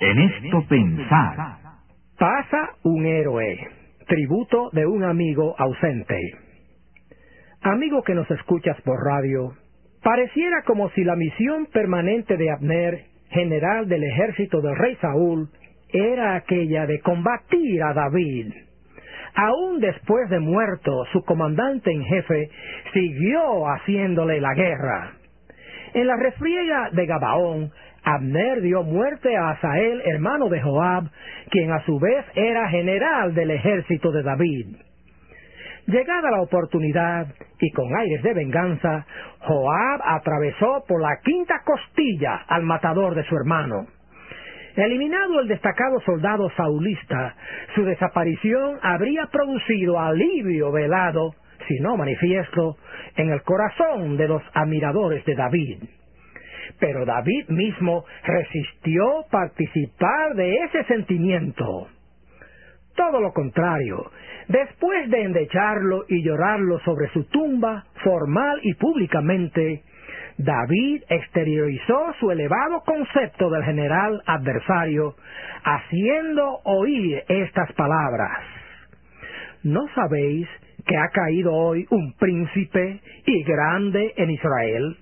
En esto pensad. Pasa un héroe, tributo de un amigo ausente. Amigo que nos escuchas por radio, pareciera como si la misión permanente de Abner, general del ejército del rey Saúl, era aquella de combatir a David. Aún después de muerto, su comandante en jefe siguió haciéndole la guerra. En la refriega de Gabaón, Abner dio muerte a Asael, hermano de Joab, quien a su vez era general del ejército de David. Llegada la oportunidad, y con aires de venganza, Joab atravesó por la quinta costilla al matador de su hermano. Eliminado el destacado soldado saulista, su desaparición habría producido alivio velado, si no manifiesto, en el corazón de los admiradores de David. Pero David mismo resistió participar de ese sentimiento. Todo lo contrario, después de endecharlo y llorarlo sobre su tumba, formal y públicamente, David exteriorizó su elevado concepto del general adversario, haciendo oír estas palabras: ¿No sabéis que ha caído hoy un príncipe y grande en Israel?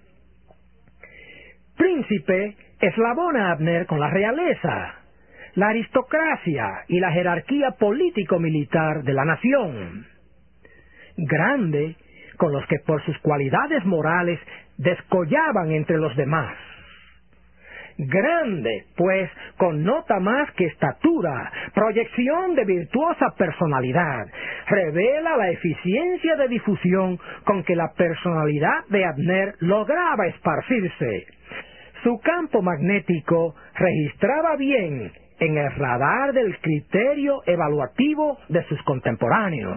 Príncipe eslabona a Abner con la realeza, la aristocracia y la jerarquía político-militar de la nación. Grande con los que por sus cualidades morales descollaban entre los demás. Grande, pues, connota más que estatura, proyección de virtuosa personalidad, revela la eficiencia de difusión con que la personalidad de Abner lograba esparcirse. Su campo magnético registraba bien en el radar del criterio evaluativo de sus contemporáneos.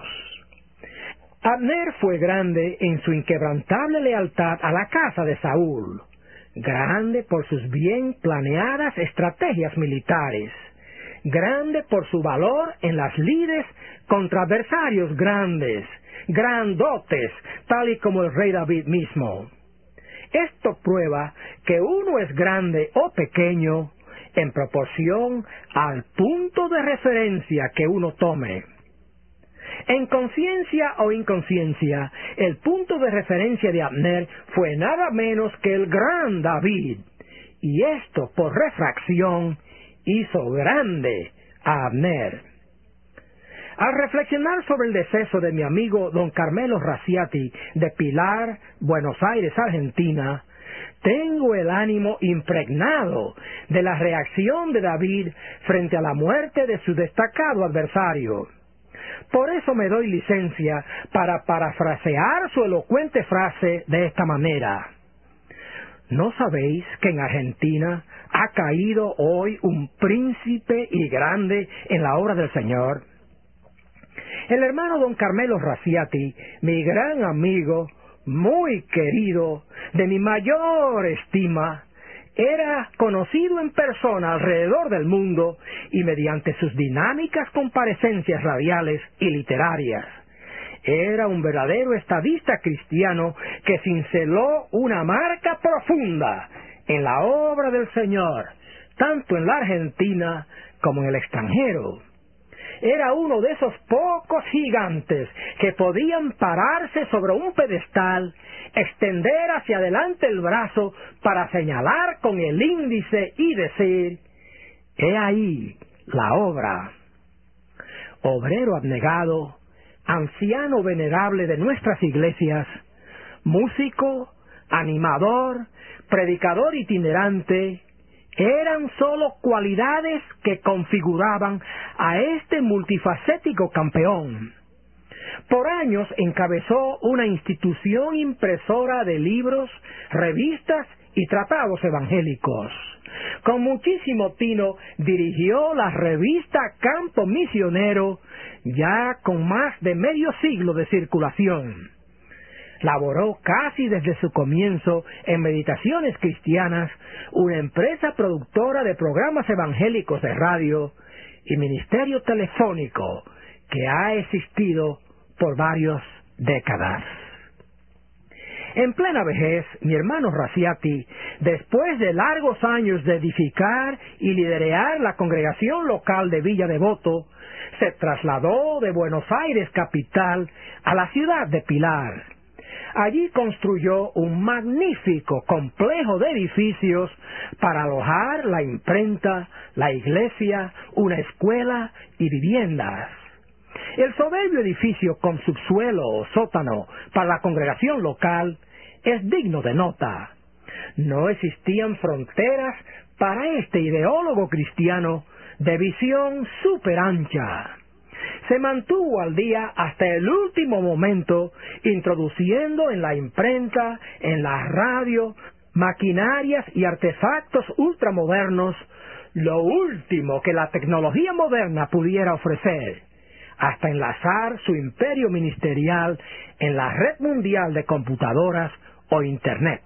Abner fue grande en su inquebrantable lealtad a la casa de Saúl, grande por sus bien planeadas estrategias militares, grande por su valor en las lides contra adversarios grandes, grandotes, tal y como el rey David mismo. Esto prueba que uno es grande o pequeño en proporción al punto de referencia que uno tome. En conciencia o inconsciencia, el punto de referencia de Abner fue nada menos que el gran David, y esto, por refracción, hizo grande a Abner. Al reflexionar sobre el deceso de mi amigo don Carmelo Raciati de Pilar, Buenos Aires, Argentina, tengo el ánimo impregnado de la reacción de David frente a la muerte de su destacado adversario. Por eso me doy licencia para parafrasear su elocuente frase de esta manera: ¿No sabéis que en Argentina ha caído hoy un príncipe y grande en la obra del Señor? El hermano don Carmelo Raciati, mi gran amigo, muy querido, de mi mayor estima, era conocido en persona alrededor del mundo y mediante sus dinámicas comparecencias radiales y literarias. Era un verdadero estadista cristiano que cinceló una marca profunda en la obra del Señor, tanto en la Argentina como en el extranjero. Era uno de esos pocos gigantes que podían pararse sobre un pedestal, extender hacia adelante el brazo para señalar con el índice y decir: «He ahí la obra». Obrero abnegado, anciano venerable de nuestras iglesias, músico, animador, predicador itinerante, eran sólo cualidades que configuraban a este multifacético campeón. Por años encabezó una institución impresora de libros, revistas y tratados evangélicos. Con muchísimo tino dirigió la revista Campo Misionero, ya con más de medio siglo de circulación. Laboró casi desde su comienzo en Meditaciones Cristianas, una empresa productora de programas evangélicos de radio y ministerio telefónico que ha existido por varias décadas. En plena vejez, mi hermano Raciati, después de largos años de edificar y liderar la congregación local de Villa Devoto, se trasladó de Buenos Aires capital a la ciudad de Pilar. Allí construyó un magnífico complejo de edificios para alojar la imprenta, la iglesia, una escuela y viviendas. El soberbio edificio con subsuelo o sótano para la congregación local es digno de nota. No existían fronteras para este ideólogo cristiano de visión súper ancha. Se mantuvo al día hasta el último momento, introduciendo en la imprenta, en la radio, maquinarias y artefactos ultramodernos, lo último que la tecnología moderna pudiera ofrecer, hasta enlazar su imperio ministerial en la red mundial de computadoras o Internet.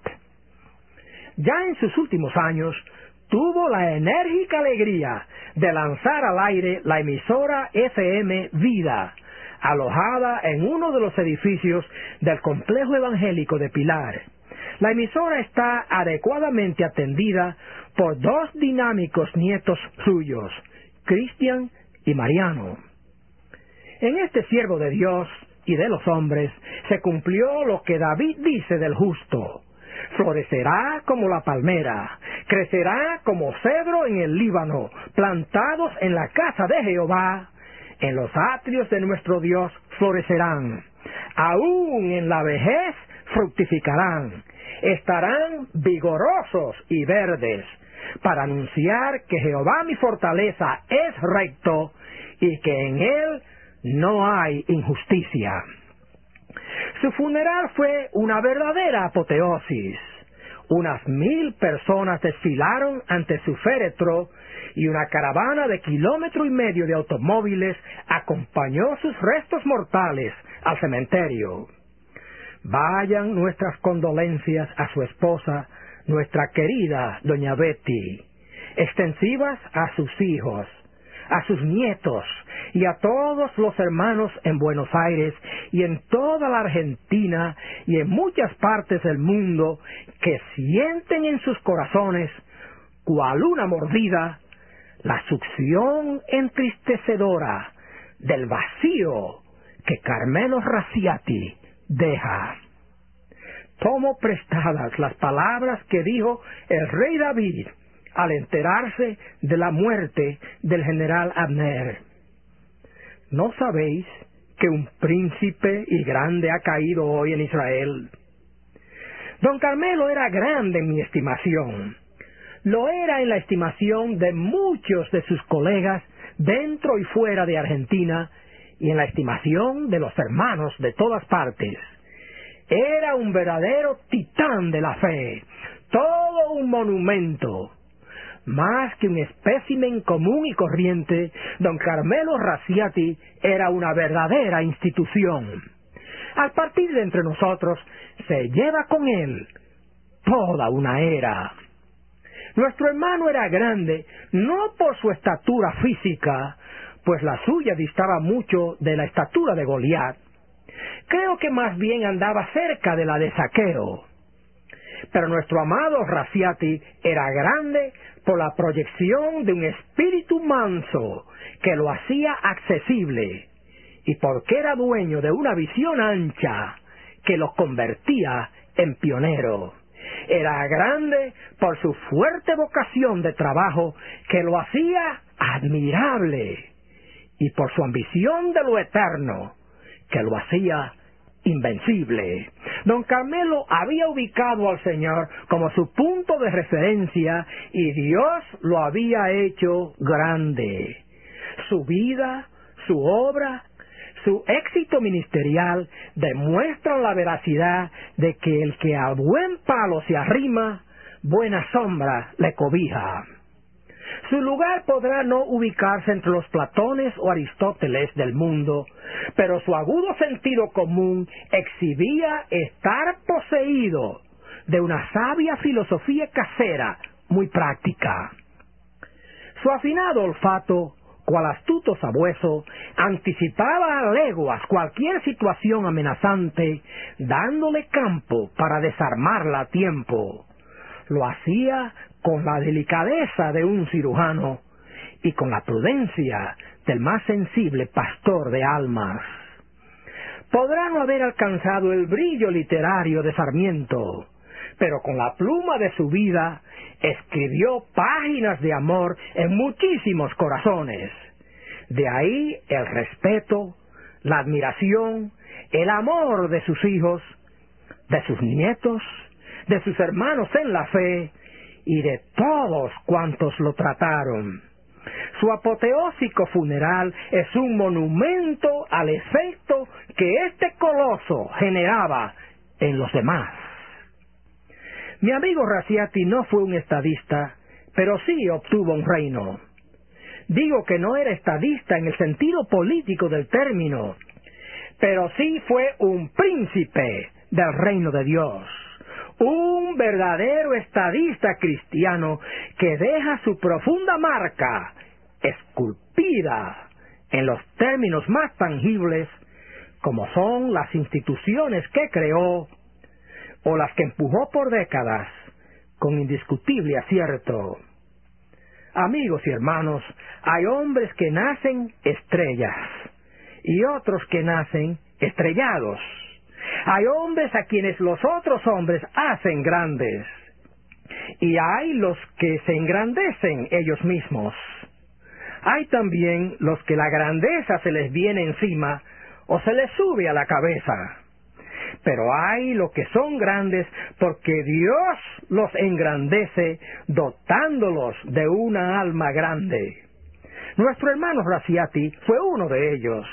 Ya en sus últimos años, tuvo la enérgica alegría de lanzar al aire la emisora FM Vida, alojada en uno de los edificios del complejo evangélico de Pilar. La emisora está adecuadamente atendida por dos dinámicos nietos suyos, Cristian y Mariano. En este siervo de Dios y de los hombres se cumplió lo que David dice del justo: florecerá como la palmera, crecerá como cedro en el Líbano, plantados en la casa de Jehová, en los atrios de nuestro Dios florecerán, aún en la vejez fructificarán, estarán vigorosos y verdes, para anunciar que Jehová mi fortaleza es recto y que en él no hay injusticia. Su funeral fue una verdadera apoteosis. Unas 1000 personas desfilaron ante su féretro y una caravana de 1,5 kilómetros de automóviles acompañó sus restos mortales al cementerio. Vayan nuestras condolencias a su esposa, nuestra querida doña Betty, extensivas a sus hijos, a sus nietos y a todos los hermanos en Buenos Aires y en toda la Argentina y en muchas partes del mundo que sienten en sus corazones, cual una mordida, la succión entristecedora del vacío que Carmelo Raciati deja. Tomo prestadas las palabras que dijo el rey David al enterarse de la muerte del general Abner. ¿No sabéis que un príncipe y grande ha caído hoy en Israel? Don Carmelo era grande en mi estimación. Lo era en la estimación de muchos de sus colegas dentro y fuera de Argentina y en la estimación de los hermanos de todas partes. Era un verdadero titán de la fe, todo un monumento. Más que un espécimen común y corriente, don Carmelo Raciati era una verdadera institución. Al partir de entre nosotros, se lleva con él toda una era. Nuestro hermano era grande, no por su estatura física, pues la suya distaba mucho de la estatura de Goliat. Creo que más bien andaba cerca de la de Zaqueo. Pero nuestro amado Raciati era grande por la proyección de un espíritu manso que lo hacía accesible y porque era dueño de una visión ancha que lo convertía en pionero. Era grande por su fuerte vocación de trabajo que lo hacía admirable y por su ambición de lo eterno que lo hacía invencible. Don Carmelo había ubicado al Señor como su punto de referencia y Dios lo había hecho grande. Su vida, su obra, su éxito ministerial demuestran la veracidad de que el que a buen palo se arrima, buena sombra le cobija. Su lugar podrá no ubicarse entre los Platones o Aristóteles del mundo, pero su agudo sentido común exhibía estar poseído de una sabia filosofía casera muy práctica. Su afinado olfato cual astuto sabueso, anticipaba a leguas cualquier situación amenazante, dándole campo para desarmarla a tiempo. Lo hacía con la delicadeza de un cirujano y con la prudencia del más sensible pastor de almas. Podrá no haber alcanzado el brillo literario de Sarmiento, pero con la pluma de su vida escribió páginas de amor en muchísimos corazones. De ahí el respeto, la admiración, el amor de sus hijos, de sus nietos, de sus hermanos en la fe y de todos cuantos lo trataron. Su apoteósico funeral es un monumento al efecto que este coloso generaba en los demás. Mi amigo Raziati no fue un estadista, pero sí obtuvo un reino. Digo que no era estadista en el sentido político del término, pero sí fue un príncipe del reino de Dios. Un verdadero estadista cristiano que deja su profunda marca esculpida en los términos más tangibles, como son las instituciones que creó o las que empujó por décadas con indiscutible acierto. Amigos y hermanos, hay hombres que nacen estrellas y otros que nacen estrellados. Hay hombres a quienes los otros hombres hacen grandes, y hay los que se engrandecen ellos mismos. Hay también los que la grandeza se les viene encima o se les sube a la cabeza. Pero hay los que son grandes porque Dios los engrandece dotándolos de una alma grande. Nuestro hermano Raziati fue uno de ellos.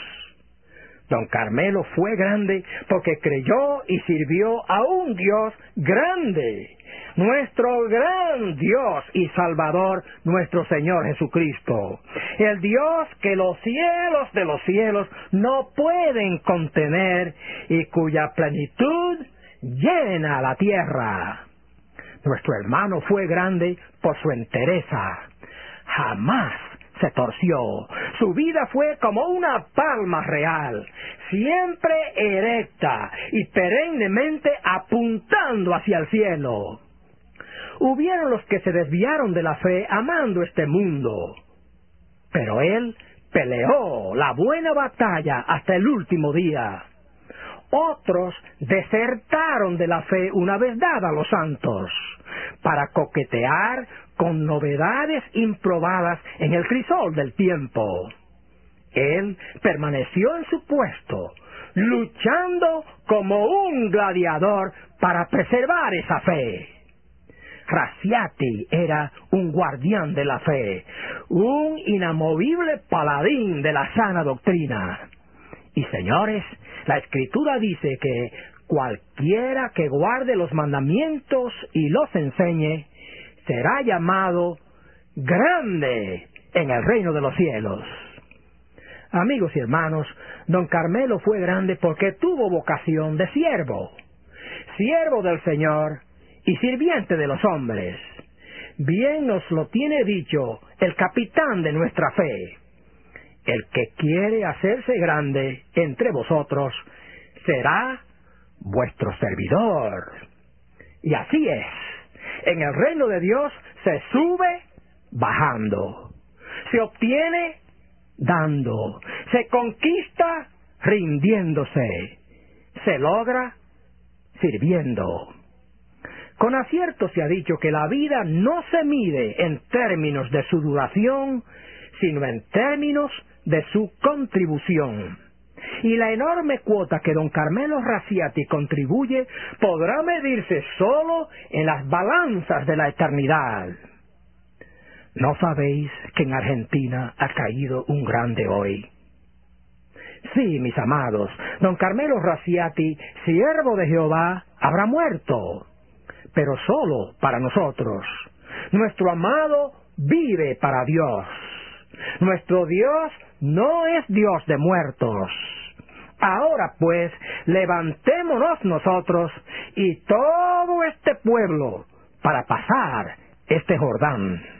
Don Carmelo fue grande porque creyó y sirvió a un Dios grande, nuestro gran Dios y Salvador, nuestro Señor Jesucristo, el Dios que los cielos de los cielos no pueden contener y cuya plenitud llena la tierra. Nuestro hermano fue grande por su entereza. Jamás se torció. Su vida fue como una palma real, siempre erecta y perennemente apuntando hacia el cielo. Hubieron los que se desviaron de la fe amando este mundo, pero él peleó la buena batalla hasta el último día. Otros desertaron de la fe una vez dada a los santos, para coquetear con novedades improbadas en el crisol del tiempo. Él permaneció en su puesto, luchando como un gladiador para preservar esa fe. Raziati era un guardián de la fe, un inamovible paladín de la sana doctrina. Y señores, la Escritura dice que cualquiera que guarde los mandamientos y los enseñe, será llamado grande en el reino de los cielos. Amigos y hermanos, don Carmelo fue grande porque tuvo vocación de siervo, siervo del Señor y sirviente de los hombres. Bien nos lo tiene dicho el capitán de nuestra fe: el que quiere hacerse grande entre vosotros será vuestro servidor. Y así es. En el reino de Dios se sube bajando, se obtiene dando, se conquista rindiéndose, se logra sirviendo. Con acierto se ha dicho que la vida no se mide en términos de su duración, sino en términos de su contribución. Y la enorme cuota que don Carmelo Raziati contribuye podrá medirse solo en las balanzas de la eternidad. ¿No sabéis que en Argentina ha caído un grande hoy? Sí, mis amados, don Carmelo Raziati, siervo de Jehová, habrá muerto, pero solo para nosotros. Nuestro amado vive para Dios. Nuestro Dios no es Dios de muertos. Ahora pues, levantémonos nosotros y todo este pueblo para pasar este Jordán.